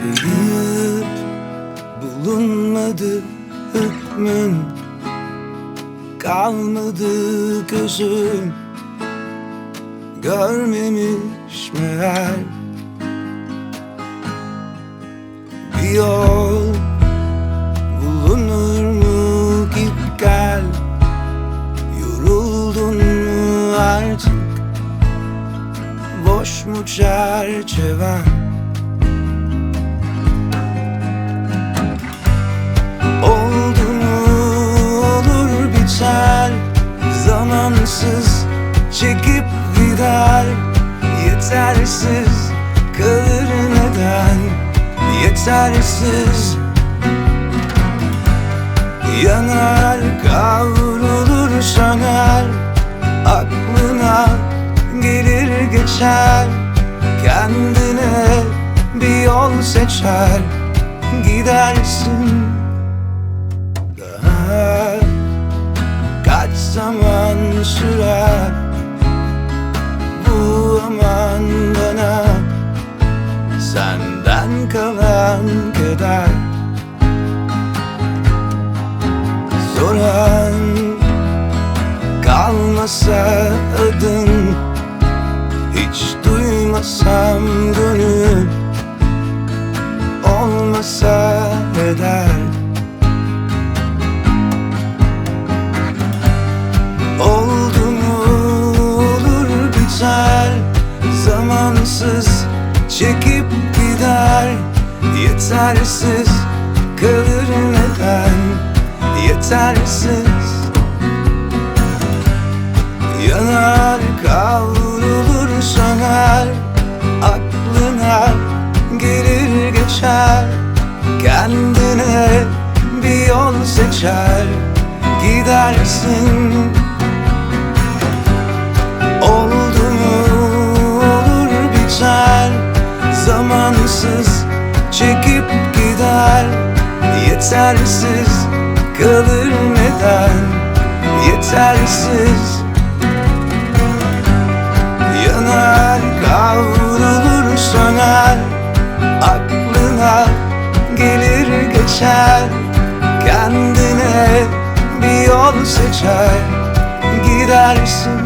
Kayıp bulunmadı hükmün, kalmadı gözüm görmemiş meğer. Bir yol bulunur mu, git gel. Yoruldun mu artık, boş mu çerçeven? Oldu mu olur biter, zamansız çekip gider. Yetersiz kalır neden, yetersiz. Yanar kavrulur söner, aklına gelir geçer. Kendine bir yol seçer, gidersin. Daha kaç zaman sürer bu aman bana, senden kalan keder. Soran kalmasa adın, hiç duymasam gönül, olmasa eder. Oldu mu olur biter, zamansız çekip gider. Yetersiz kalır neden, yetersiz. Yanar kavrulur söner, aklına gelir geçer. Kendine bir yol seçer, gidersin. Oldu mu olur biter, zamansız çekip gider. Yetersiz kalır neden, yetersiz. Yanar kavrulur söner, aklına gelir geçer. Kendine bir yol seçer, gidersin.